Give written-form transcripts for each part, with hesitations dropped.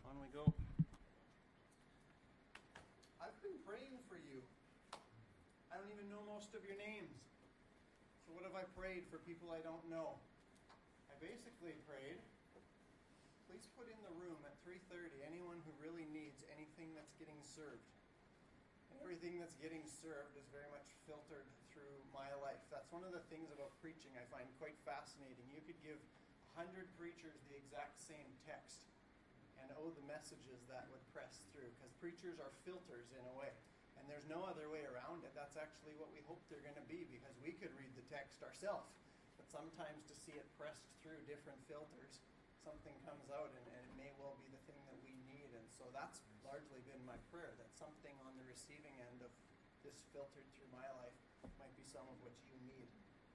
On we go. I've been praying for you. I don't even know most of your names. So what have I prayed for people I don't know? I basically prayed, please put in the room at 3:30 anyone who really needs anything that's getting served. And everything that's getting served is very much filtered through my life. That's one of the things about preaching I find quite fascinating. You could give 100 preachers the exact same text, and the messages that would press through, because preachers are filters in a way, and there's no other way around it. That's actually what we hope they're going to be, because we could read the text ourselves, but sometimes to see it pressed through different filters, something comes out, and it may well be the thing that we need. And so that's largely been my prayer, that something on the receiving end of this filtered through my life might be some of what you need.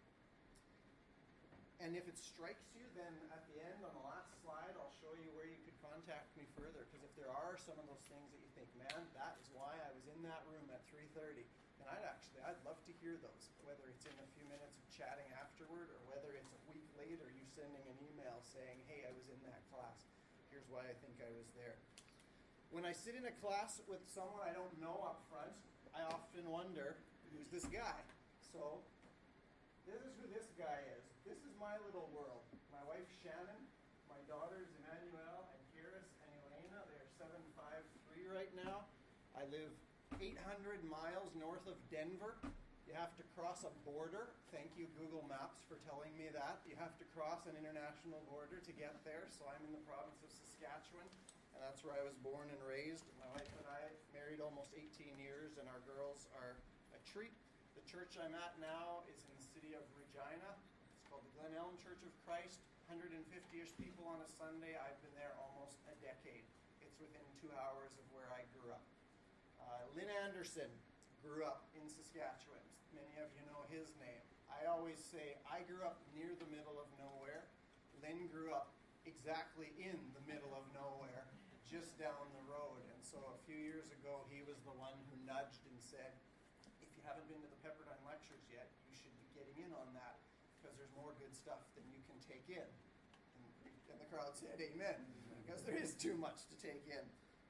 And if it strikes you, then at the end, on the last slide, I'll show you where you could contact me further. Because if there are some of those things that you think, man, that is why I was in that room at 3:30, then I'd love to hear those. Whether it's in a few minutes of chatting afterward, or whether it's a week later, you sending an email saying, hey, I was in that class. Here's why I think I was there. When I sit in a class with someone I don't know up front, I often wonder, who's this guy? So this is who this guy is. This is my little world. My wife Shannon, my daughters Emmanuel and Kiris and Elena. They're 7'5" right now. I live 800 miles north of Denver. You have to cross a border. Thank you, Google Maps, for telling me that. You have to cross an international border to get there. So I'm in the province of Saskatchewan, and that's where I was born and raised. My wife and I married almost 18 years, and our girls are a treat. The church I'm at now is in the city of Regina. It's called the Glen Ellyn Church of Christ. 150-ish people on a Sunday. I've been there almost a decade. It's within 2 hours of where I grew up. Lynn Anderson grew up in Saskatchewan. Many of you know his name. I always say I grew up near the middle of nowhere. Lynn grew up exactly in the middle of nowhere, just down the road. And so a few years ago, he was the one who nudged and said, if you haven't been to the Pepperdine Lectures yet, you should be getting in on that, because there's more good stuff than you can take in. And the crowd said amen, because there is too much to take in.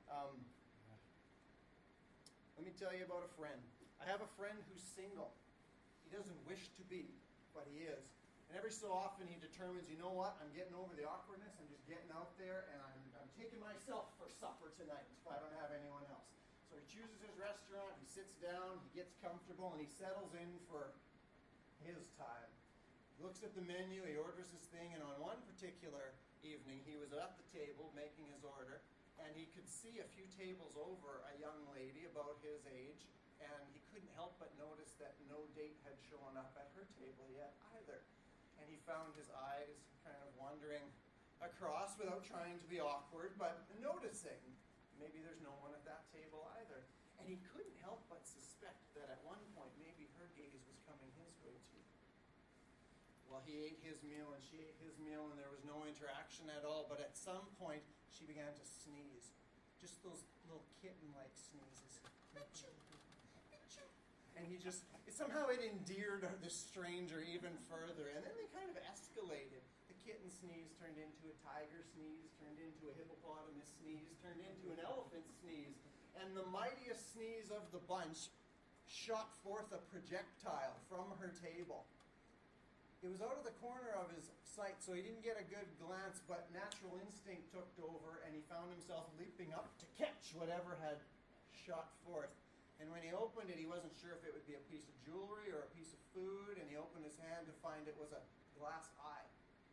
Let me tell you about a friend. I have a friend who's single. He doesn't wish to be, but he is. And every so often he determines, you know what, I'm getting over the awkwardness, I'm just getting out there, and I'm taking myself for supper tonight if I don't have anyone else. So he chooses his restaurant, he sits down, he gets comfortable, and he settles in for his time. He looks at the menu, he orders his thing, and on one particular evening, he was at the table making his order, and he could see a few tables over a young lady about his age, and he couldn't help but notice that no date had shown up at her table yet either. And he found his eyes kind of wandering across without trying to be awkward, but noticing maybe there's no one at that table either. And he couldn't help but suspect that at one point maybe her gaze was coming his way too. Well, he ate his meal and she ate his meal, and there was no interaction at all, but at some point she began to sneeze. Just those little kitten-like sneezes. Achoo, achoo. And he just, somehow it endeared this stranger even further. And then they kind of escalated. The kitten sneeze turned into a tiger sneeze, turned into a hippopotamus sneeze, turned into an elephant sneeze. And the mightiest sneeze of the bunch shot forth a projectile from her table. It was out of the corner of his sight, so he didn't get a good glance, but natural instinct took over, and he found himself leaping up to catch whatever had shot forth. And when he opened it, he wasn't sure if it would be a piece of jewelry or a piece of food, and he opened his hand to find it was a glass eye.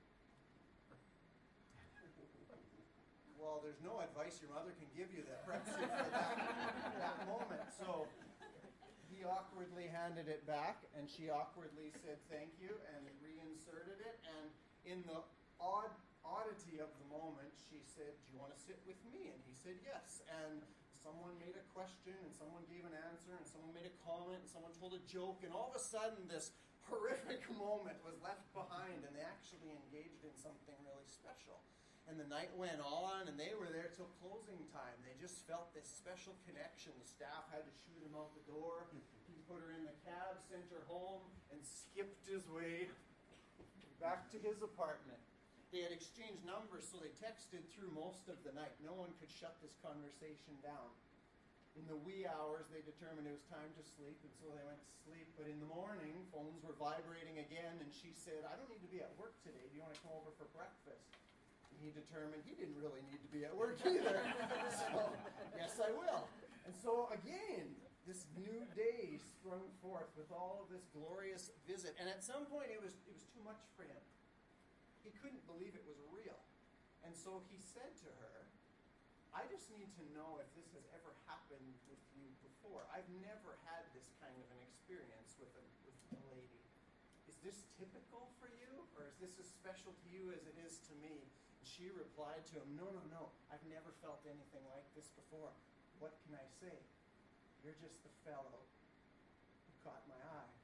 Well, there's no advice your mother can give you that preps you for that moment. So he awkwardly handed it back, and she awkwardly said thank you and reinserted it. And in the oddity of the moment, she said, do you want to sit with me? And he said yes. And someone made a question, and someone gave an answer, and someone made a comment, and someone told a joke, and all of a sudden this horrific moment was left behind, and they actually engaged in something really special. And the night went on, and they were there till closing time. They just felt this special connection. The staff had to shoot him out the door. He put her in the cab, sent her home, and skipped his way back to his apartment. They had exchanged numbers, so they texted through most of the night. No one could shut this conversation down. In the wee hours, they determined it was time to sleep, and so they went to sleep. But in the morning, phones were vibrating again, and she said, I don't need to be at work today. Do you want to come over for breakfast? And he determined he didn't really need to be at work either. So, yes, I will. And so again, this new day sprung forth with all of this glorious visit. And at some point, it was too much for him. He couldn't believe it was real. And so he said to her, I just need to know if this has ever happened with you before. I've never had this kind of an experience with a lady. Is this typical for you? Or is this as special to you as it is to me? And she replied to him, no. I've never felt anything like this before. What can I say? You're just the fellow who caught my eye.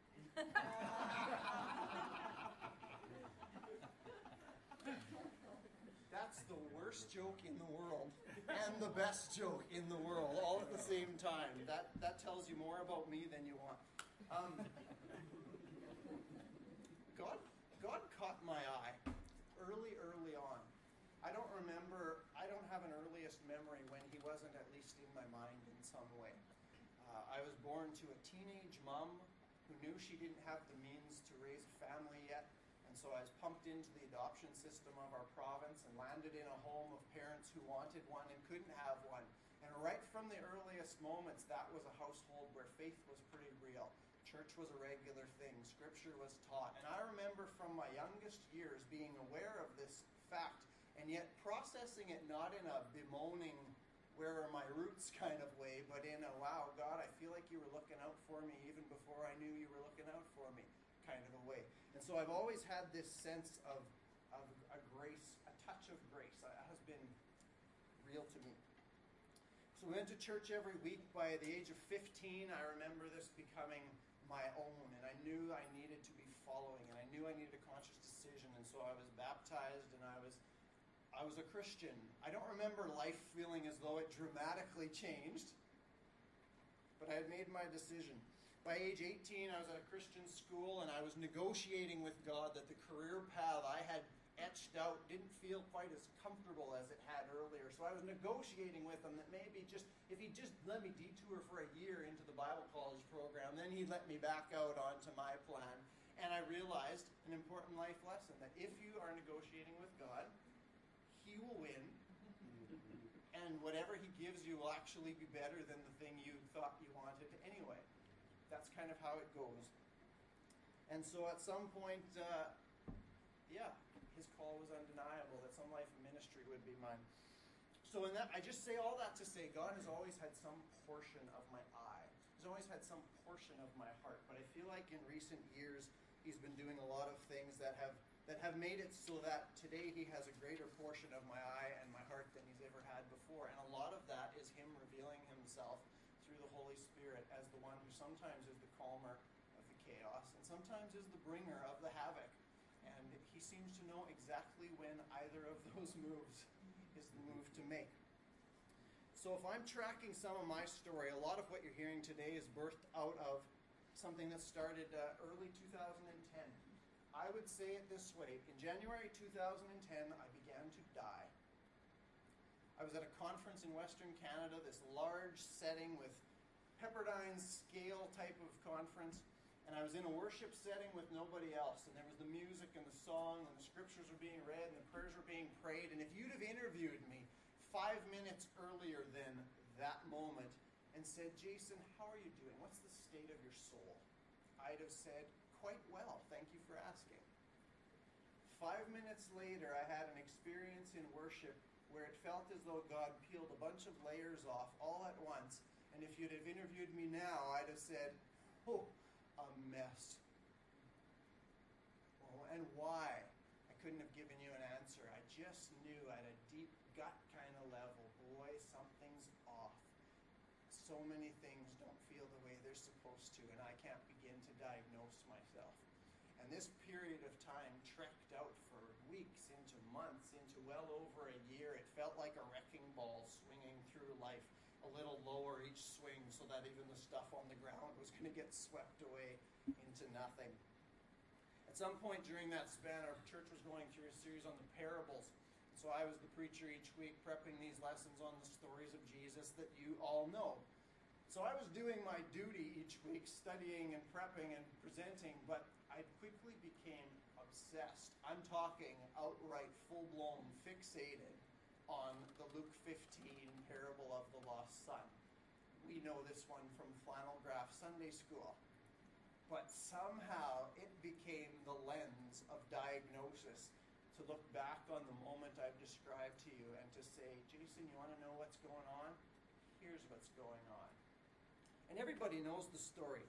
That's the worst joke in the world and the best joke in the world all at the same time. That tells you more about me than you want. God caught my eye early on. I don't have an earliest memory when he wasn't at least in my mind in some way. I was born to a teenage mom who knew she didn't have the means to raise a family yet, and so I was pumped into the adoption system of our province and landed in a home of parents who wanted one and couldn't have one. And right from the earliest moments, that was a household where faith was pretty real. Church was a regular thing. Scripture was taught. And I remember from my youngest years being aware of this fact and yet processing it not in a bemoaning, where are my roots kind of way, but in a, wow, God, I feel like you were looking out for me even before I knew you were looking out for me kind of a way. And so I've always had this sense of a grace, a touch of grace. That has been real to me. So we went to church every week. By the age of 15, I remember this becoming my own, and I knew I needed to be following, and I knew I needed a conscious decision, and so I was baptized, and I was a Christian. I don't remember life feeling as though it dramatically changed, but I had made my decision. By age 18, I was at a Christian school, and I was negotiating with God that the career path I had etched out didn't feel quite as comfortable as it had earlier. So I was negotiating with him that maybe if he'd just let me detour for a year into the Bible college program, then he'd let me back out onto my plan. And I realized an important life lesson, that if you are negotiating with God, he will win, and whatever he gives you will actually be better than the thing you thought you wanted anyway. That's kind of how it goes. And so at some point, his call was undeniable, that some life of ministry would be mine. So in that, I just say all that to say God has always had some portion of my eye. He's always had some portion of my heart. But I feel like in recent years, he's been doing a lot of things that have made it so that today he has a greater portion of my eye and my heart than he's ever had before. And a lot of that is him revealing himself through the Holy Spirit as the one who sometimes is the calmer of the chaos and sometimes is the bringer of the havoc. And he seems to know exactly when either of those moves is the move to make. So if I'm tracking some of my story, a lot of what you're hearing today is birthed out of something that started early 2010. I would say it this way. In January 2010, I began to die. I was at a conference in Western Canada, this large setting with Pepperdine's scale type of conference, and I was in a worship setting with nobody else, and there was the music and the song, and the scriptures were being read, and the prayers were being prayed, and if you'd have interviewed me 5 minutes earlier than that moment and said, Jason, how are you doing? What's the state of your soul? I'd have said, quite well, thank you for asking. 5 minutes later, I had an experience in worship where it felt as though God peeled a bunch of layers off all at once, and if you'd have interviewed me now, I'd have said, oh, a mess. Oh, and why? I couldn't have given you an answer. I just knew at a deep gut kind of level, boy, something's off. So many things don't feel the way they're supposed to, and I can't begin to diagnose myself. And this period of time trekked out for weeks, into months, into well over a year. It felt like a wrecking ball swinging through life, a little lower each swing so that even the stuff on the ground was going to get swept away into nothing. At At some point during that span, our church was going through a series on the parables. So I was the preacher each week, prepping these lessons on the stories of Jesus that you all know. So I was doing my duty each week, studying and prepping and presenting, but I quickly became obsessed. I'm talking outright, full-blown, fixated on the Luke 15 parable of the lost son. We know this one from flannel graph Sunday school. But somehow it became the lens of diagnosis to look back on the moment I've described to you and to say, Jason, you want to know what's going on? Here's what's going on. And everybody knows the story.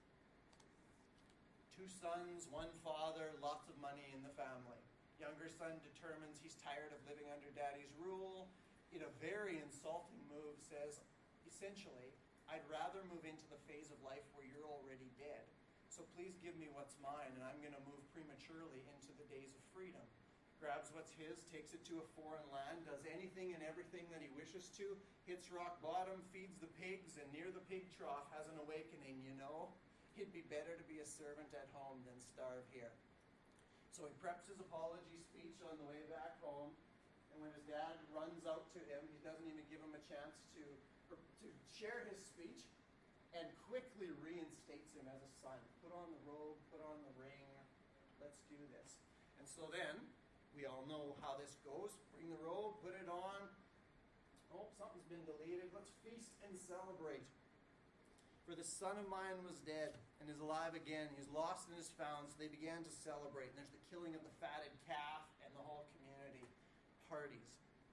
2 sons, 1 father, lots of money in the family. Younger son determines he's tired of living under daddy's rule. In a very insulting move, says, essentially, I'd rather move into the phase of life where you're already dead. So please give me what's mine, and I'm going to move prematurely into the days of freedom. Grabs what's his, takes it to a foreign land, does anything and everything that he wishes to, hits rock bottom, feeds the pigs, and near the pig trough has an awakening, you know? It'd be better to be a servant at home than starve here. So he preps his apology speech on the way back home, and when his dad runs out to him, he doesn't even give him a chance to share his speech, and quickly reinstates him as a son. Put on the robe, put on the ring, let's do this. And so then, we all know how this goes. Bring the robe, put it on. Oh, something's been deleted. Let's feast and celebrate. For the son of mine was dead and is alive again. He's lost and is found. So they began to celebrate. And there's the killing of the fatted calf, and the whole community parties.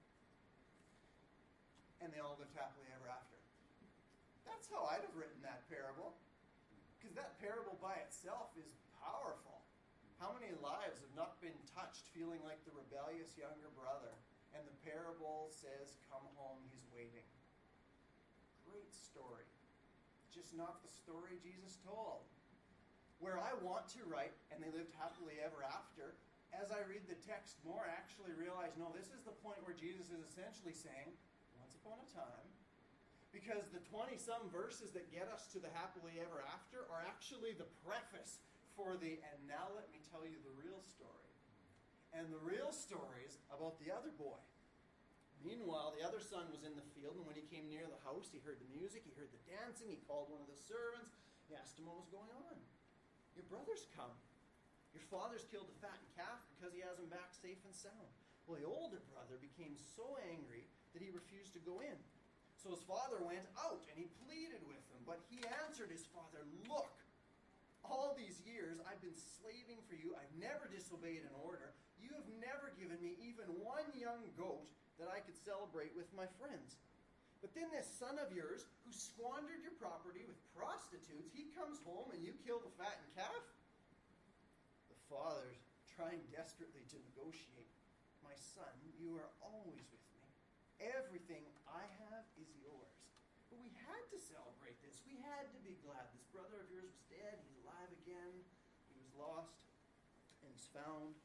And they all lived happily ever after. That's how I'd have written that parable. Because that parable by itself is powerful. How many lives have not been touched feeling like the rebellious younger brother? And the parable says, come home, he's waiting. Great story. Just not the story Jesus told. Where I want to write, and they lived happily ever after, as I read the text more, I actually realize, no, this is the point where Jesus is essentially saying, once upon a time, because the 20-some verses that get us to the happily ever after are actually the preface for the, and now let me tell you the real story. And the real story is about the other boy. Meanwhile, the other son was in the field, and when he came near the house, he heard the music, he heard the dancing, he called one of the servants, he asked him what was going on. Your brother's come. Your father's killed the fattened calf because he has him back safe and sound. Well, the older brother became so angry that he refused to go in. So his father went out and he pleaded with him. But he answered his father, look, all these years I've been slaving for you. I've never disobeyed an order. You have never given me even one young goat that I could celebrate with my friends. But then this son of yours, who squandered your property with prostitutes, he comes home and you kill the fattened calf? The father's trying desperately to negotiate. My son, you are always with me. Everything I have is yours. But we had to celebrate this. We had to be glad. This brother of yours was dead. He's alive again. He was lost, and he's found.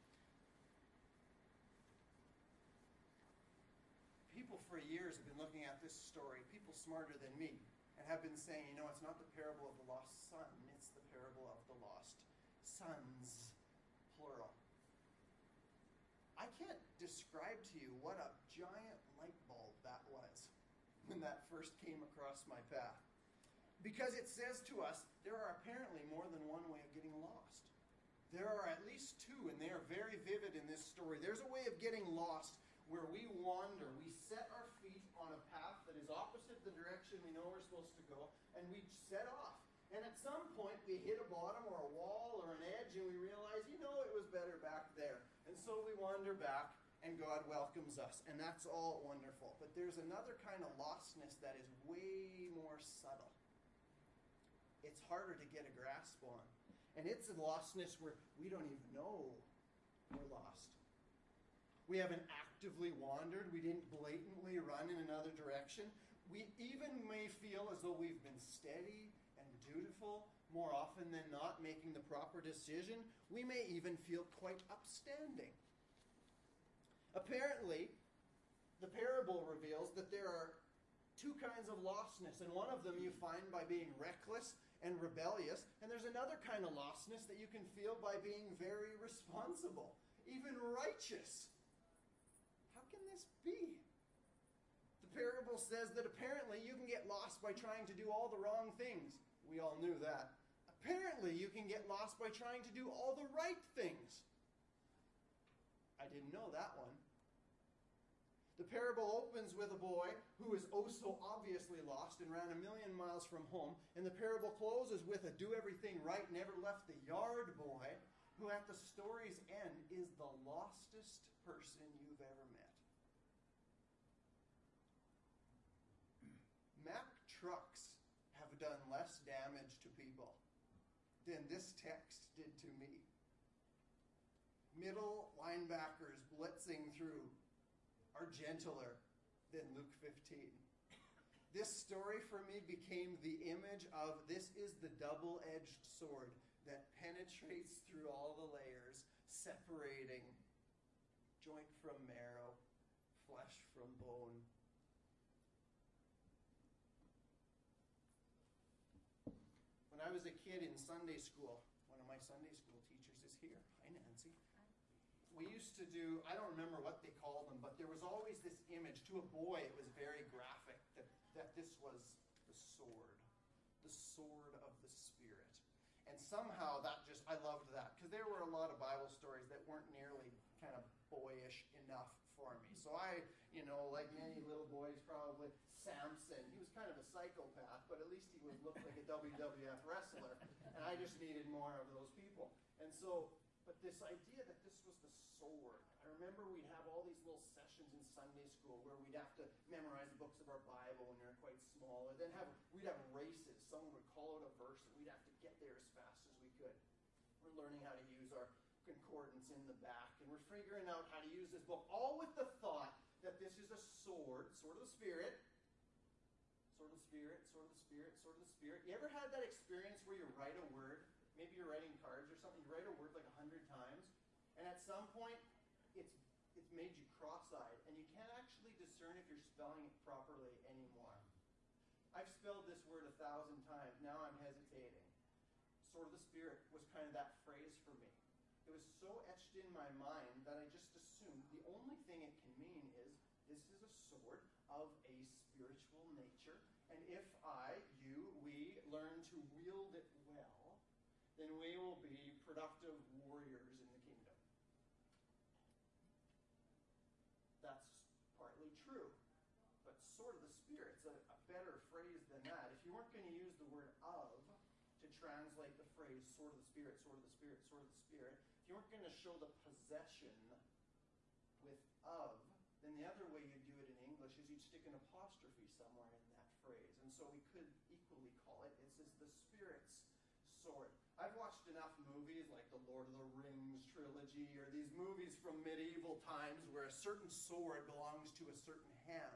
People for years have been looking at this story, people smarter than me, and have been saying, you know, it's not the parable of the lost son, it's the parable of the lost sons, plural. I can't describe to you what a giant light bulb that was when that first came across my path. Because it says to us, there are apparently more than one way of getting lost. There are at least 2, and they are very vivid in this story. There's a way of getting lost where we wander, we set our feet on a path that is opposite the direction we know we're supposed to go, and we set off. And at some point, we hit a bottom or a wall or an edge, and we realize, you know, it was better back there. And so we wander back, and God welcomes us, and that's all wonderful. But there's another kind of lostness that is way more subtle. It's harder to get a grasp on. And it's a lostness where we don't even know we're lost. We haven't actively wandered. We didn't blatantly run in another direction. We even may feel as though we've been steady and dutiful, more often than not making the proper decision. We may even feel quite upstanding. Apparently, the parable reveals that there are 2 kinds of lostness, and one of them you find by being reckless and rebellious. And there's another kind of lostness that you can feel by being very responsible, even righteous. How can this be? The parable says that apparently you can get lost by trying to do all the wrong things. We all knew that. Apparently you can get lost by trying to do all the right things. I didn't know that one. The parable opens with a boy who is oh so obviously lost and ran 1,000,000 miles from home. And the parable closes with a do everything right, never left the yard boy, who at the story's end is the lostest person you've ever met. Mack trucks have done less damage to people than this text did to me. Middle linebackers blitzing through are gentler than Luke 15. This story for me became the image of this is the double-edged sword that penetrates through all the layers, separating joint from marrow, flesh from bone. When I was a kid in Sunday school, one of my Sunday school teachers is here. Hi, Nancy. We used to do, I don't remember what they called them, but there was always this image. To a boy, it was very graphic, that this was the sword of the Spirit. And somehow that just, I loved that, because there were a lot of Bible stories that weren't nearly kind of boyish enough for me. So I, like many little boys probably, Samson, he was kind of a psychopath, but at least he looked like a WWF wrestler. And I just needed more of those people. And so, but this idea that this was the sword, I remember we'd have all these little sessions in Sunday school where we'd have to memorize the books of our Bible when we were quite small, and then we'd have races. Someone would call out a verse, and we'd have to get there as fast as we could. We're learning how to use our concordance in the back, and we're figuring out how to use this book, all with the thought that this is a sword of the Spirit, sword of the Spirit, sword of the Spirit, sword of the Spirit. You ever had that experience where you write a word, maybe you're writing cards or something, you write a word like 100 times, and at some point, it's made you cross-eyed, and you can't actually discern if you're spelling it properly anymore. I've spelled this word 1,000 times, now I'm hesitating. Sword of the Spirit was kind of that phrase for me. It was so etched in my mind that I just assumed the only thing it can mean is this is a sword of a spiritual nature, and if we learn to wield it well, then we will be productive warriors in the kingdom. That's partly true, but sword of the Spirit's a better phrase than that. If you weren't going to use the word of to translate the phrase sword of the Spirit, sword of the Spirit, sword of the Spirit, if you weren't going to show the possession with of, then the other way you'd do it in English is you'd stick an apostrophe somewhere in that phrase. And so we could equally call it, this is the Spirit's sword. I've watched enough movies like the Lord of the Rings trilogy or these movies from medieval times where a certain sword belongs to a certain hand.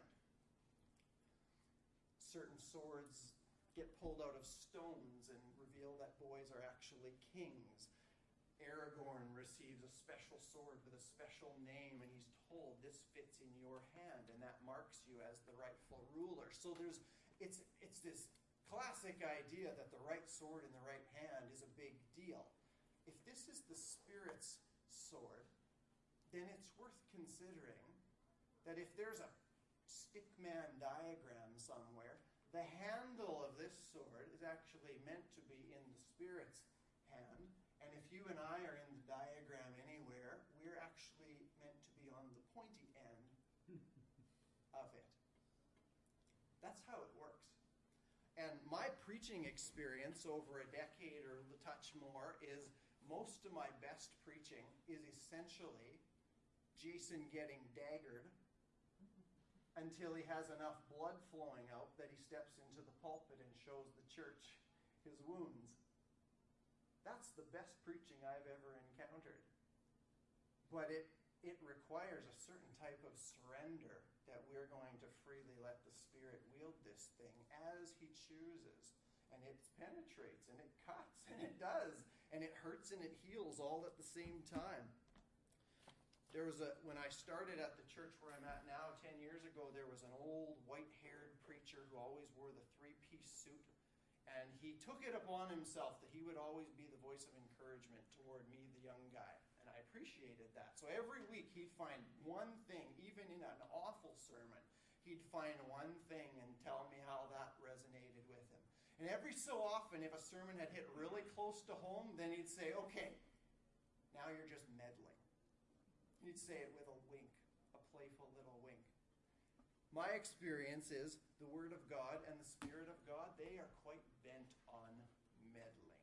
Certain swords get pulled out of stones and reveal that boys are actually kings. Aragorn receives a special sword with a special name, and he's told this fits in your hand, and that marks you as the rightful ruler. So it's this classic idea that the right sword in the right hand is a big deal. If this is the Spirit's sword, then it's worth considering that if there's a stickman diagram somewhere, the handle of this sword is actually meant to be in the Spirit's hand. And if you and I are in the diagram anywhere, we're actually meant to be on the pointy end of it. That's how it works. And my preaching experience over a decade or a touch more is most of my best preaching is essentially Jason getting daggered until he has enough blood flowing out that he steps into the pulpit and shows the church his wounds. That's the best preaching I've ever encountered. But it requires a certain type of surrender that we're going to freely let the Spirit wield this thing as he chooses. And it penetrates, and it cuts, and it does. And it hurts and it heals all at the same time. When I started at the church where I'm at now, 10 years ago, there was an old white-haired preacher who always wore the three-piece suit. And he took it upon himself that he would always be the voice of encouragement toward me, the young guy. And I appreciated that. So every week he'd find one thing, even in an awful sermon, he'd find one thing and tell me how that resonated with him. And every so often, if a sermon had hit really close to home, then he'd say, okay, now you're just meddling. He'd say it with a wink, a playful little wink. My experience is the Word of God and the Spirit of God, they are quite bent on meddling.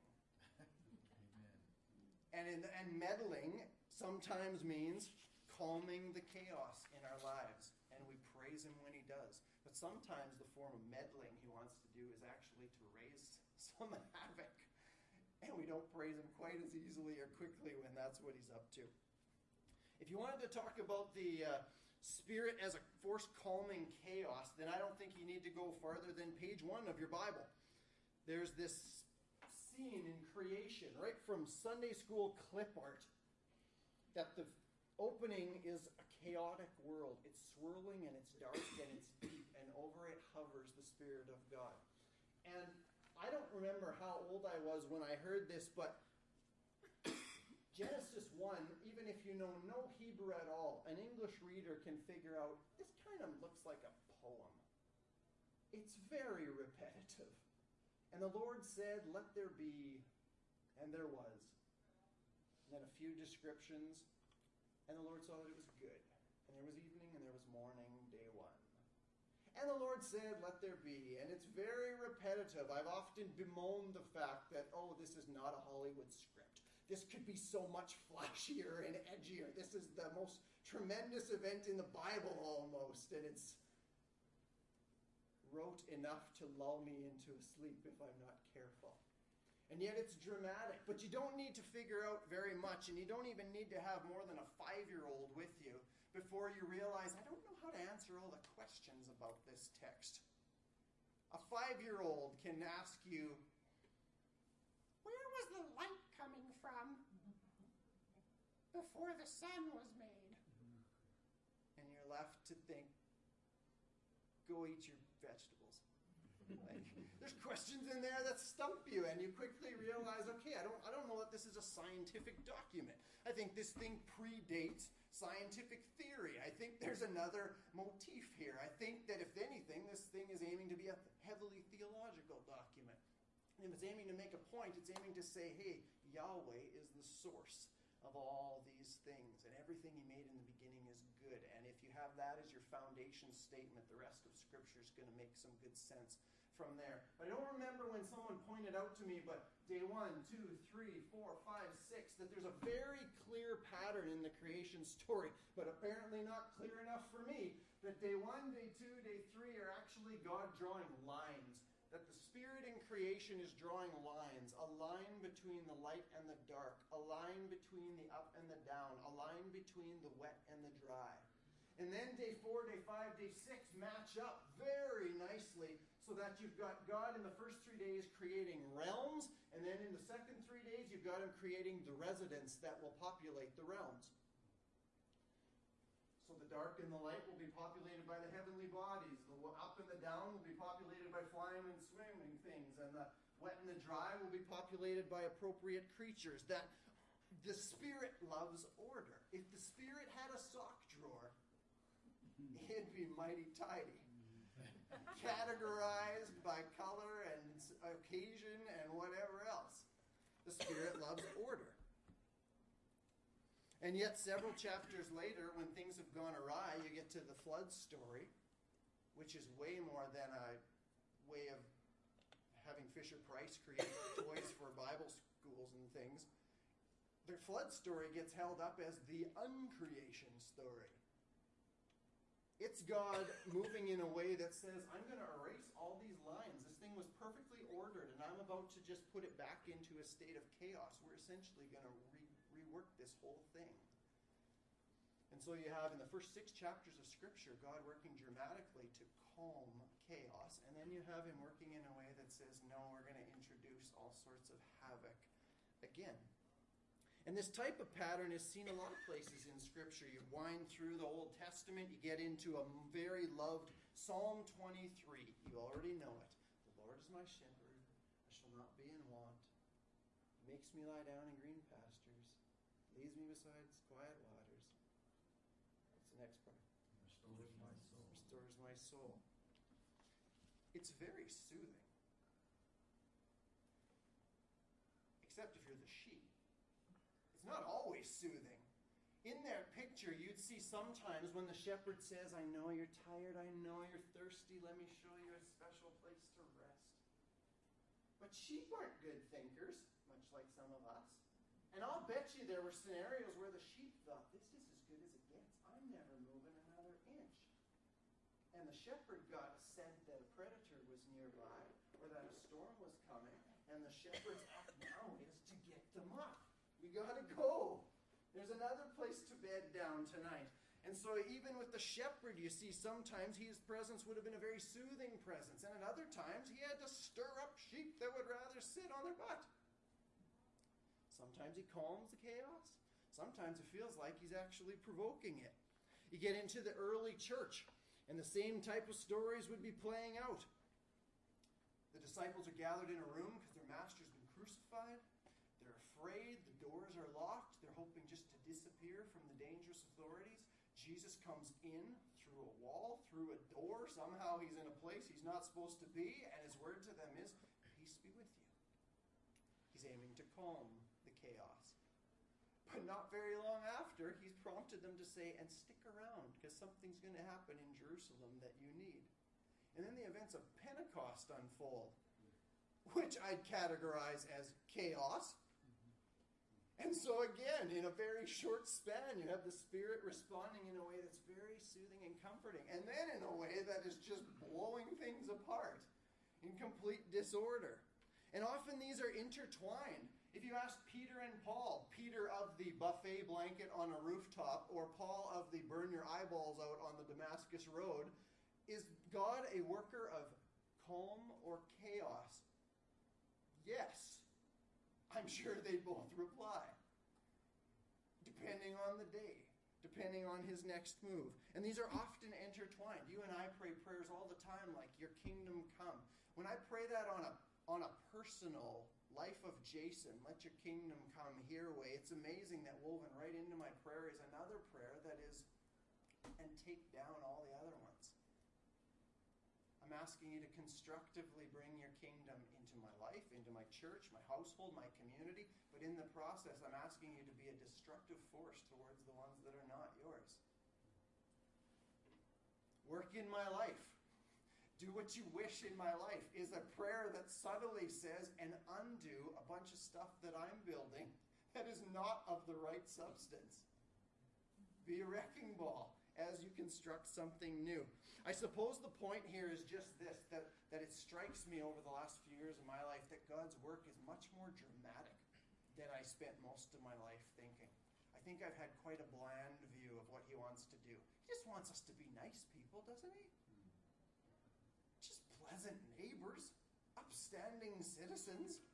Amen. And meddling sometimes means calming the chaos in our lives. And we praise him when he does. But sometimes the form of meddling he wants to do is actually to raise some havoc. And we don't praise him quite as easily or quickly when that's what he's up to. If you wanted to talk about the Spirit as a force calming chaos, then I don't think you need to go farther than page 1 of your Bible. There's this scene in creation, right from Sunday school clip art, that the opening is a chaotic world. It's swirling and it's dark and it's deep, and over it hovers the Spirit of God. And I don't remember how old I was when I heard this, but Genesis 1, even if you know no Hebrew at all, an English reader can figure out this kind of looks like a poem. It's very repetitive. And the Lord said, let there be, and there was. And then a few descriptions, and the Lord saw that it was good. And there was evening and there was morning, day 1. And the Lord said, let there be. And it's very repetitive. I've often bemoaned the fact that, this is not a Hollywood script. This could be so much flashier and edgier. This is the most tremendous event in the Bible almost. And it's rote enough to lull me into a sleep if I'm not careful. And yet it's dramatic. But you don't need to figure out very much. And you don't even need to have more than a 5-year-old with you before you realize, I don't know how to answer all the questions about this text. A 5-year-old can ask you, where was the light coming from before the sun was made? And you're left to think, go eat your vegetables. There's questions in there that stump you, and you quickly realize, okay, I don't know that this is a scientific document. I think this thing predates scientific theory. I think there's another motif here. I think that if anything, this thing is aiming to be a heavily theological document. And if it's aiming to make a point, it's aiming to say, hey, Yahweh is the source of all these things, and everything he made in the beginning is good. And if you have that as your foundation statement, the rest of Scripture is going to make some good sense from there. I don't remember when someone pointed out to me, but day 1, 2, 3, 4, 5, 6, that there's a very clear pattern in the creation story, but apparently not clear enough for me, that day 1, day 2, day 3 are actually God drawing lines. That the Spirit in creation is drawing lines, a line between the light and the dark, a line between the up and the down, a line between the wet and the dry. And then day 4, day 5, day 6 match up very nicely so that you've got God in the first 3 days creating realms, and then in the second 3 days you've got him creating the residents that will populate the realms. So the dark and the light will be populated by the heavenly bodies. The up and the down will be populated by flying and swimming things. And the wet and the dry will be populated by appropriate creatures. That the Spirit loves order. If the Spirit had a sock drawer, it'd be mighty tidy. Categorized by color and occasion and whatever else. The Spirit loves order. And yet several chapters later, when things have gone awry, you get to the flood story, which is way more than a way of having Fisher-Price create toys for Bible schools and things. The flood story gets held up as the uncreation story. It's God moving in a way that says, I'm going to erase all these lines. This thing was perfectly ordered, and I'm about to just put it back into a state of chaos. We're essentially going to rework this whole thing. And so you have in the first 6 chapters of Scripture, God working dramatically to calm chaos. And then you have him working in a way that says, no, we're going to introduce all sorts of havoc again. And this type of pattern is seen a lot of places in Scripture. You wind through the Old Testament, you get into a very loved Psalm 23. You already know it. The Lord is my shepherd. shall not be in want. He makes me lie down in green pastures, leads me beside quiet waters. What's the next part? Restores my soul. Restores my soul. It's very soothing. Except if you're the sheep. It's not always soothing. In that picture, you'd see sometimes when the shepherd says, I know you're tired, I know you're thirsty, let me show you a special place to rest. But sheep aren't good thinkers, much like some of us. And I'll bet you there were scenarios where the sheep thought, this is as good as it gets. I'm never moving another inch. And the shepherd got a scent that a predator was nearby, or that a storm was coming, and the shepherd's act now is to get them up. We gotta go. There's another place to bed down tonight. And so even with the shepherd, you see, sometimes his presence would have been a very soothing presence. And at other times, he had to stir up sheep that would rather sit on their butt. Sometimes he calms the chaos. Sometimes it feels like he's actually provoking it. You get into the early church, and the same type of stories would be playing out. The disciples are gathered in a room because their master's been crucified. They're afraid. The doors are locked. They're hoping just to disappear from the dangerous authorities. Jesus comes in through a wall, through a door. Somehow he's in a place he's not supposed to be, and his word to them is, peace be with you. He's aiming to calm the chaos. But not very long after, he's prompted them to say, and stick around, because something's going to happen in Jerusalem that you need. And then the events of Pentecost unfold, which I'd categorize as chaos. And so again, in a very short span, you have the Spirit responding in a way that's very soothing and comforting. And then in a way that is just blowing things apart in complete disorder. And often these are intertwined. If you ask Peter and Paul, Peter of the buffet blanket on a rooftop, or Paul of the burn your eyeballs out on the Damascus road, is God a worker of calm or chaos? Yes. I'm sure they both reply. Depending on the day, depending on his next move. And these are often intertwined. You and I pray prayers all the time like, your kingdom come. When I pray that on a personal life of Jason, let your kingdom come here way, it's amazing that woven right into my prayer is another prayer that is, and take down all the other ones. I'm asking you to constructively bring your kingdom into my life, into my church, my household, my community. But in the process, I'm asking you to be a destructive force towards the ones that are not yours. Work in my life. Do what you wish in my life is a prayer that subtly says, and undo a bunch of stuff that I'm building that is not of the right substance. Be a wrecking ball as you construct something new. I suppose the point here is just this, that it strikes me over the last few years of my life that God's work is much more dramatic than I spent most of my life thinking. I think I've had quite a bland view of what he wants to do. He just wants us to be nice people, doesn't he? Just pleasant neighbors, upstanding citizens.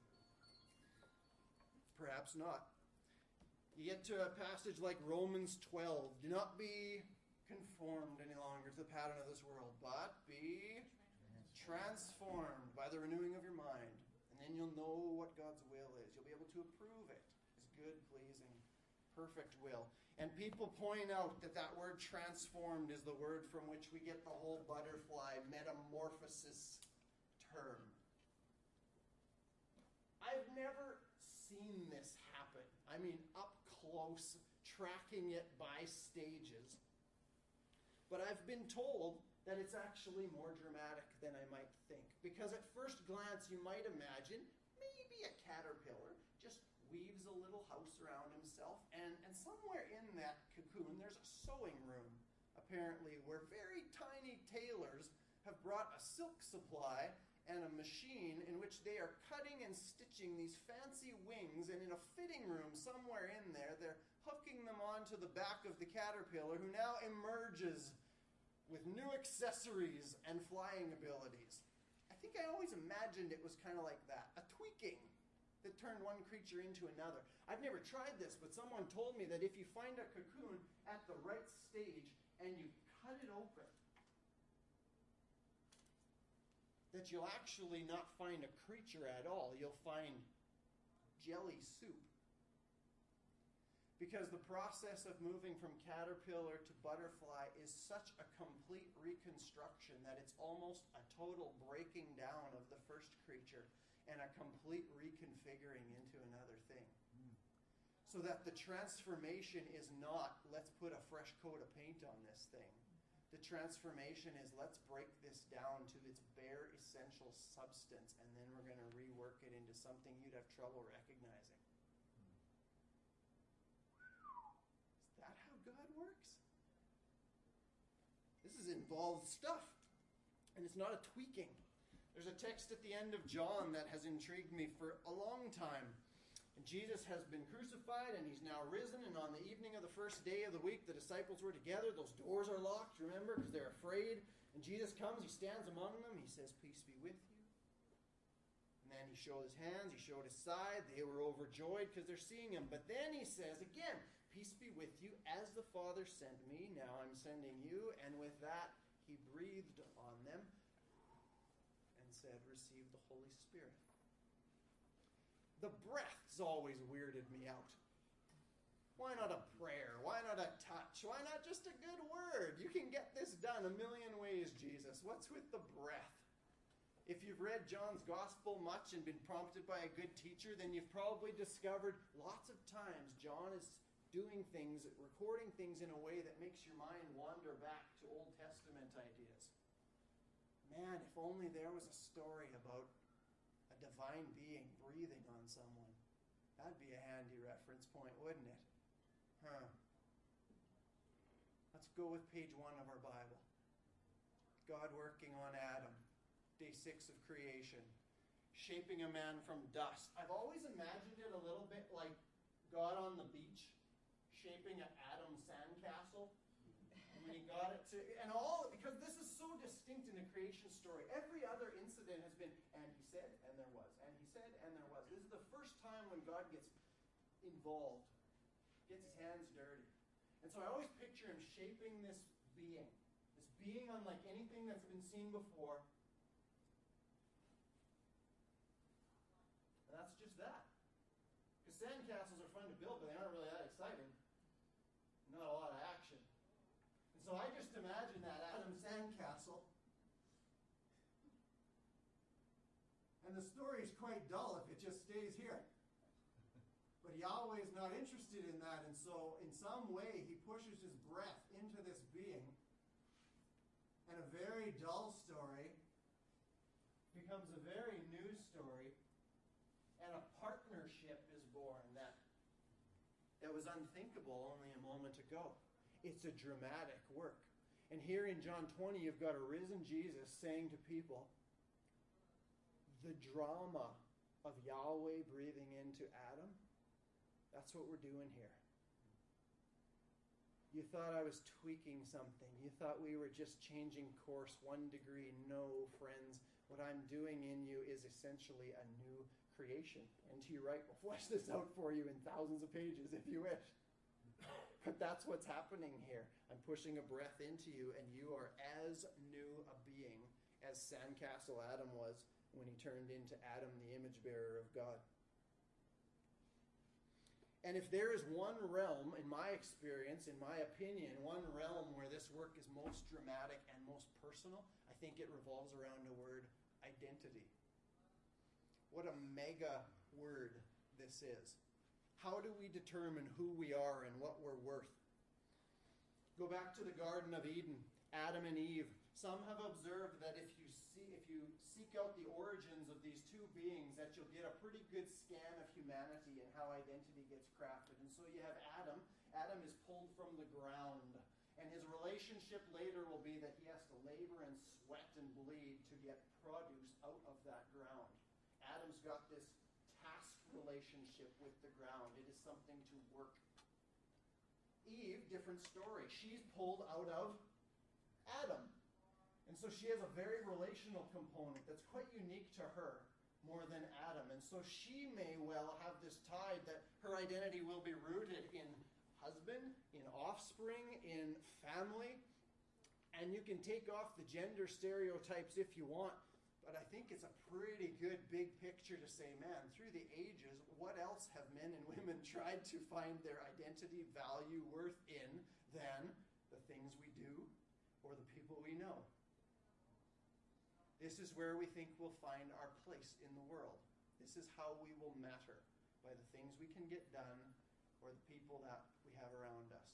Perhaps not. You get to a passage like Romans 12. Do not be conformed any longer to the pattern of this world, but be transformed by the renewing of your mind. And then you'll know what God's will is. You'll be able to approve it. His good, pleasing, perfect will. And people point out that that word transformed is the word from which we get the whole butterfly metamorphosis term. I've never seen this happen. I mean, up close, tracking it by stages. But I've been told that it's actually more dramatic than I might think. Because at first glance, you might imagine maybe a caterpillar just weaves a little house around himself, and somewhere in that cocoon, there's a sewing room, apparently, where very tiny tailors have brought a silk supply and a machine in which they are cutting and stitching these fancy wings, and in a fitting room somewhere in there, they're hooking them onto the back of the caterpillar, who now emerges with new accessories and flying abilities. I think I always imagined it was kind of like that, a tweaking that turned one creature into another. I've never tried this, but someone told me that if you find a cocoon at the right stage and you cut it open, then that you'll actually not find a creature at all. You'll find jelly soup. Because the process of moving from caterpillar to butterfly is such a complete reconstruction that it's almost a total breaking down of the first creature and a complete reconfiguring into another thing. So that the transformation is not, let's put a fresh coat of paint on this thing. The transformation is, let's break this down to its bare essential substance, and then we're going to rework it into something you'd have trouble recognizing. Is that how God works? This is involved stuff, and it's not a tweaking. There's a text at the end of John that has intrigued me for a long time. And Jesus has been crucified, and he's now risen, and on the evening of the first day of the week, the disciples were together. Those doors are locked, remember, because they're afraid. And Jesus comes, he stands among them, he says, "Peace be with you." And then he showed his hands, he showed his side. They were overjoyed because they're seeing him. But then he says again, "Peace be with you, as the Father sent me, now I'm sending you." And with that, he breathed on them and said, "Receive the Holy Spirit." The breath's always weirded me out. Why not a prayer? Why not a touch? Why not just a good word? You can get this done a million ways, Jesus. What's with the breath? If you've read John's Gospel much and been prompted by a good teacher, then you've probably discovered lots of times John is doing things, recording things in a way that makes your mind wander back to Old Testament ideas. Man, if only there was a story about a divine being breathing on someone. That'd be a handy reference point, wouldn't it? Let's go with page 1 of our Bible. God working on Adam. Day 6 of creation. Shaping a man from dust. I've always imagined it a little bit like God on the beach shaping an Adam sandcastle. And when he got it to, and all, because this is so distinct in the creation story. Every other incident has been, and he said, and there was, and he said, and there was. This is the first time when God gets involved, gets his hands dirty. And so I always picture him shaping this being unlike anything that's been seen before. And that's just that. Because sandcastles are fun to build, but they aren't really that exciting. Not a lot of action. And so I just imagine that Adam sandcastle. And the story is quite dull if it just stays here. But Yahweh is not interested in that, and so in some way he pushes his breath into this being, and a very dull story becomes a very new story, and a partnership is born that was unthinkable only a moment ago. It's a dramatic work. And here in John 20, you've got a risen Jesus saying to people, the drama of Yahweh breathing into Adam, that's what we're doing here. You thought I was tweaking something. You thought we were just changing course 1 degree. No, friends. What I'm doing in you is essentially a new creation. And to your right, we'll flesh this out for you in thousands of pages if you wish. But that's what's happening here. I'm pushing a breath into you, and you are as new a being as Sandcastle Adam was when he turned into Adam, the image bearer of God. And if there is one realm, in my experience, in my opinion, one realm where this work is most dramatic and most personal, I think it revolves around the word identity. What a mega word this is. How do we determine who we are and what we're worth? Go back to the Garden of Eden, Adam and Eve. Some have observed that if you seek out the origins of these two beings, that you'll get a pretty good scan of humanity and how identity gets crafted. And so you have Adam. Adam is pulled from the ground. And his relationship later will be that he has to labor and sweat and bleed to get produce out of that ground. Adam's got this task relationship with the ground. It is something to work. Eve, different story. She's pulled out of Adam. And so she has a very relational component that's quite unique to her more than Adam. And so she may well have this tide that her identity will be rooted in husband, in offspring, in family. And you can take off the gender stereotypes if you want, But I think it's a pretty good big picture to say, man, through the ages, what else have men and women tried to find their identity, value, worth in than the things we do or the people we know? This is where we think we'll find our place in the world. This is how we will matter, by the things we can get done or the people that we have around us.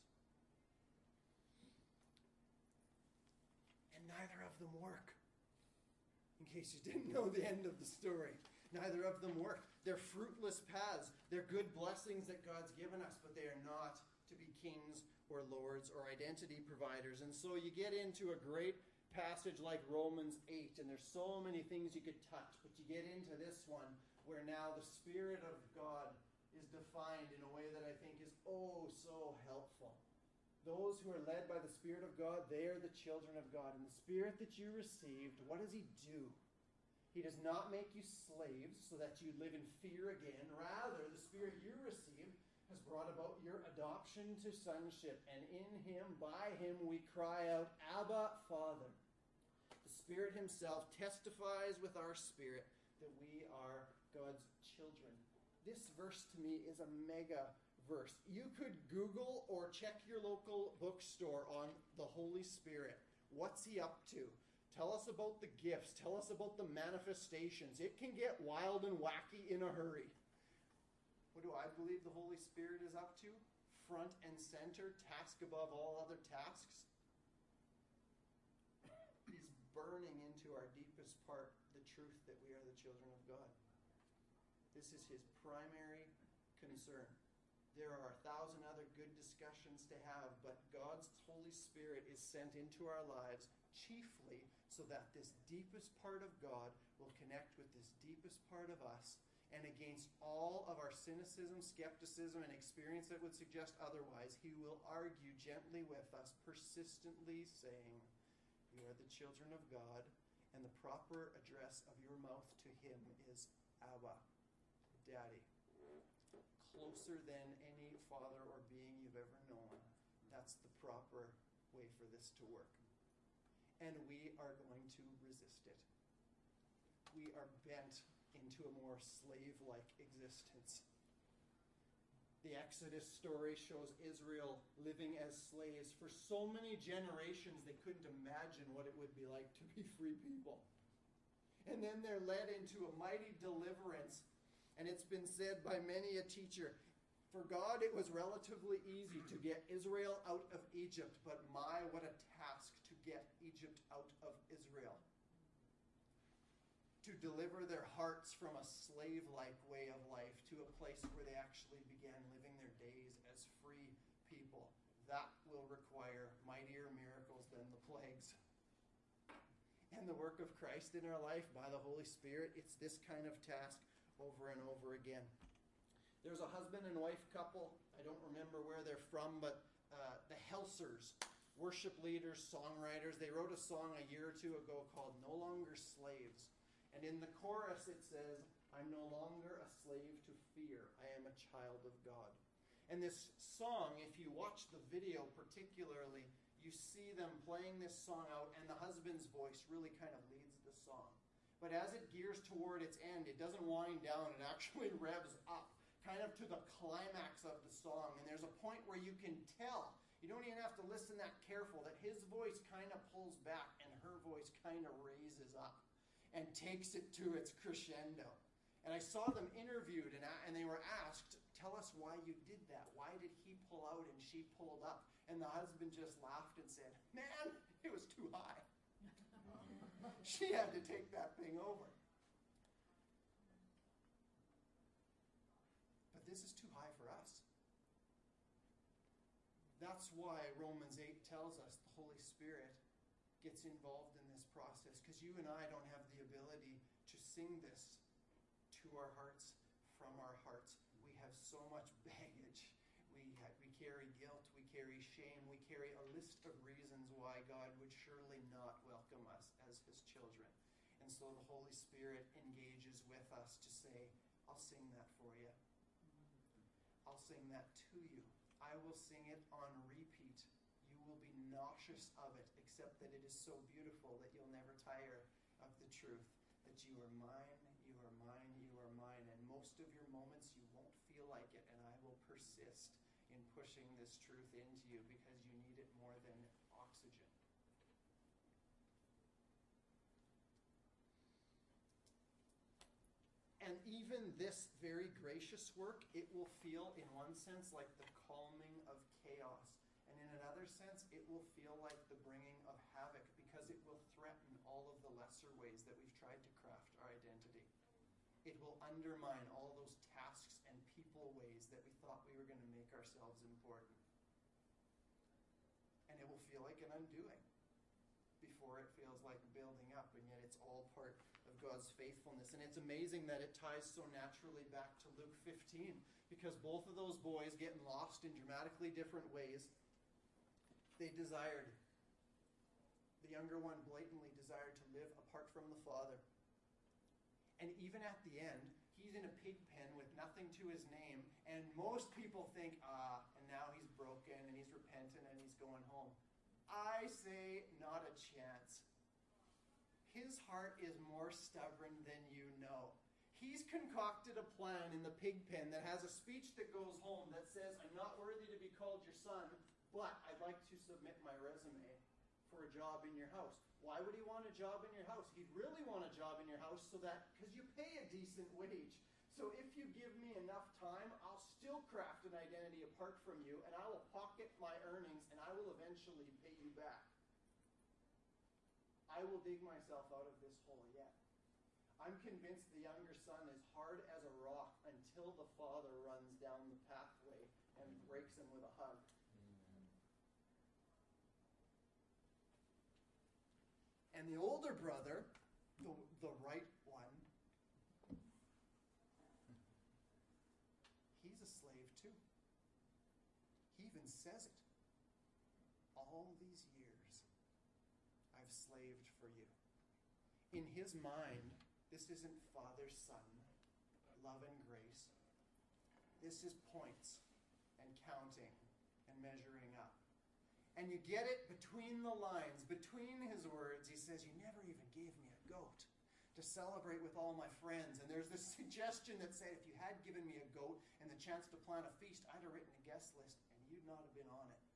And neither of them work. In case you didn't know the end of the story. Neither of them work. They're fruitless paths. They're good blessings that God's given us, but they are not to be kings or lords or identity providers. And so you get into a great passage like Romans 8, and there's so many things you could touch, but you get into this one where now the Spirit of God is defined in a way that I think is oh so helpful. Those who are led by the Spirit of God, they are the children of God. And the Spirit that you received, what does He do? He does not make you slaves so that you live in fear again. Rather, the Spirit you received has brought about your adoption to sonship. And in Him, by Him, we cry out, Abba, Father. The Spirit Himself testifies with our spirit that we are God's children. This verse to me is a mega verse. You could Google or check your local bookstore on the Holy Spirit. What's He up to? Tell us about the gifts. Tell us about the manifestations. It can get wild and wacky in a hurry. What do I believe the Holy Spirit is up to? Front and center, task above all other tasks. He's burning into our deepest part the truth that we are the children of God. This is His primary concern. There are 1,000 other good discussions to have, but God's Holy Spirit is sent into our lives chiefly so that this deepest part of God will connect with this deepest part of us, and against all of our cynicism, skepticism, and experience that would suggest otherwise, He will argue gently with us, persistently saying, you are the children of God, and the proper address of your mouth to Him is Abba, Daddy. Closer than any father or being you've ever known. That's the proper way for this to work. And we are going to resist it. We are bent into a more slave-like existence. The Exodus story shows Israel living as slaves for so many generations they couldn't imagine what it would be like to be free people. And then they're led into a mighty deliverance. And it's been said by many a teacher, for God it was relatively easy to get Israel out of Egypt, but my, what a task to get Egypt out of Israel. To deliver their hearts from a slave-like way of life to a place where they actually began living their days as free people. That will require mightier miracles than the plagues. And the work of Christ in our life by the Holy Spirit, it's this kind of task over and over again. There's a husband and wife couple. I don't remember where they're from, but the Helsers, worship leaders, songwriters, they wrote a song a year or two ago called No Longer Slaves. And in the chorus it says, I'm no longer a slave to fear. I am a child of God. And this song, if you watch the video particularly, you see them playing this song out, and the husband's voice really kind of leads the song. But as it gears toward its end, it doesn't wind down. It actually revs up, kind of to the climax of the song. And there's a point where you can tell, you don't even have to listen that careful, that his voice kind of pulls back and her voice kind of raises up and takes it to its crescendo. And I saw them interviewed, and they were asked, tell us why you did that. Why did he pull out and she pulled up? And the husband just laughed and said, man, it was too high. She had to take that thing over. But this is too high for us. That's why Romans 8 tells us the Holy Spirit gets involved in this process, because you and I don't have the ability to sing this to our hearts, from our hearts. We have so much baggage. We carry guilt, we carry shame, we carry a list of reasons why God would surely not welcome us as His children. And so the Holy Spirit engages with us to say, I'll sing that for you. I'll sing that to you. I will sing it on repeat. You will be nauseous of it, except that it is so beautiful that you'll never tire of the truth that you are mine, you are mine, you are mine. And most of your moments you won't feel like it, and I will persist in pushing this truth into you because you need it more than oxygen. And even this very gracious work, it will feel, in one sense, like the calming of chaos. And in another sense, it will feel like the bringing of havoc because it will threaten all of the lesser ways that we've tried to craft our identity. It will undermine all those tasks and people ways that we thought we were going to make ourselves important. And it will feel like an undoing before it feels like building up, and yet it's all part of God's faithfulness. And it's amazing that it ties so naturally back to Luke 15, because both of those boys getting lost in dramatically different ways, they desired, the younger one blatantly desired to live apart from the father. And even at the end, he's in a pig pen with nothing to his name, and most people think, and now he's broken, and he's repentant, and he's going home. I say, not a chance. His heart is more stubborn than you know. He's concocted a plan in the pig pen that has a speech that goes home that says, I'm not worthy to be called your son, but I'd like to submit my resume for a job in your house. Why would he want a job in your house? He'd really want a job in your house so that, because you pay a decent wage. So if you give me enough time, I'll still craft an identity apart from you, and I will pocket my earnings, and I will eventually pay you back. I will dig myself out of this hole yet. I'm convinced the younger son is hard as a rock until the father runs down the pathway and breaks him with a hug. And the older brother, the right one, he's a slave too. He even says it. All these years, I've slaved for you. In his mind, this isn't father-son, love and grace. This is points and counting and measuring up. And you get it between the lines, between his words. He says, you never even gave me a goat to celebrate with all my friends. And there's this suggestion that said, if you had given me a goat and the chance to plan a feast, I'd have written a guest list and you'd not have been on it.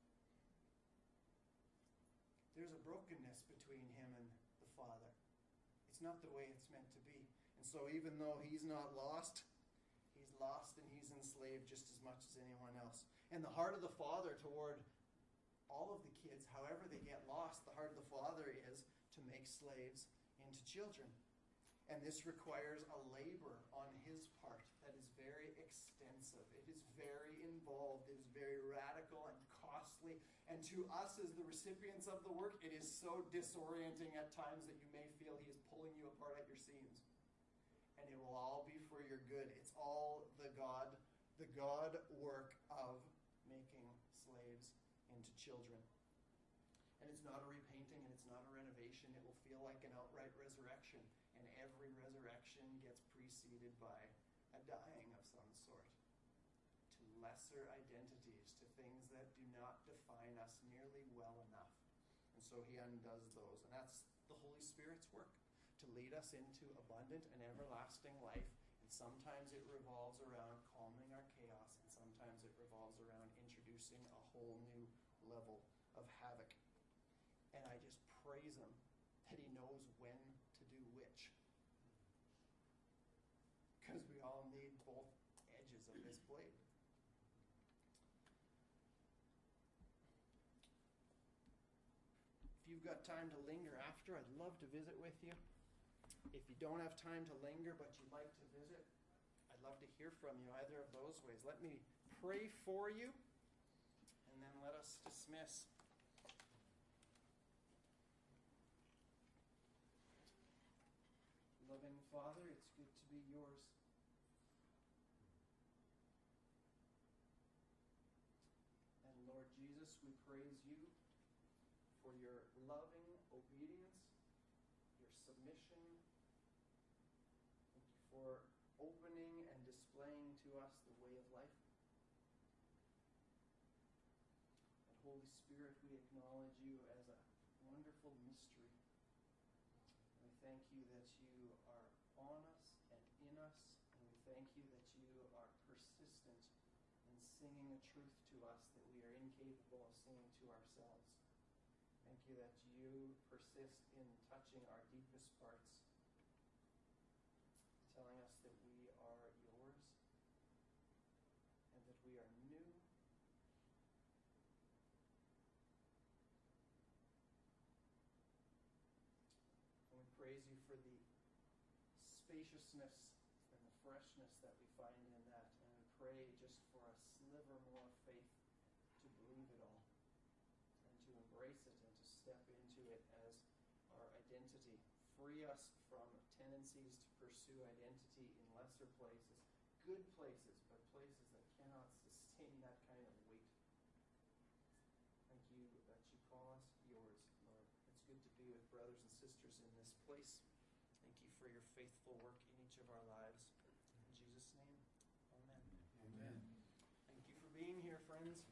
There's a brokenness between him and the father. It's not the way it's meant to be. And so even though he's not lost, he's lost and he's enslaved just as much as anyone else. And the heart of the father toward all of the kids, however they get lost, the heart of the father is to make slaves into children. And this requires a labor on his part that is very extensive. It is very involved. It is very radical and costly. And to us as the recipients of the work, it is so disorienting at times that you may feel he is pulling you apart at your seams. And it will all be for your good. It's all the God work of making slaves into children. And it's not a repainting and it's not a renovation. It will feel like an outright resurrection. And every resurrection gets preceded by a dying of some sort to lesser identities, to things that do not define us nearly well enough. And so he undoes those. And that's the Holy Spirit's work, to lead us into abundant and everlasting life. And sometimes it revolves around calming our chaos, and sometimes it revolves around introducing a whole new level of havoc. And I just praise him that he knows when to do which. Because we all need both edges of this blade. If you've got time to linger after, I'd love to visit with you. If you don't have time to linger but you'd like to visit, I'd love to hear from you either of those ways. Let me pray for you, and then let us dismiss. Loving Father, it's good to be yours. And Lord Jesus, we praise you for your loving obedience, your submission. Thank you for opening and displaying to us the way of life. And Holy Spirit, we acknowledge you as a wonderful mystery. And we thank you that you are on us and in us. And we thank you that you are persistent in singing a truth to us that we are incapable of singing to ourselves. Thank you that you persist in touching our deepest parts, telling us that we are yours and that we are new. And we praise you for the spaciousness and the freshness that we find in that. And we pray just for a sliver more faith to believe it all and to embrace it and to step into it as our identity. Free us from tendencies to pursue identity in lesser places, good places, but places that cannot sustain that kind of weight. Thank you that you call us yours, Lord. It's good to be with brothers and sisters in this place. Thank you for your faithful work in each of our lives. In Jesus' name, amen. Amen. Thank you for being here, friends.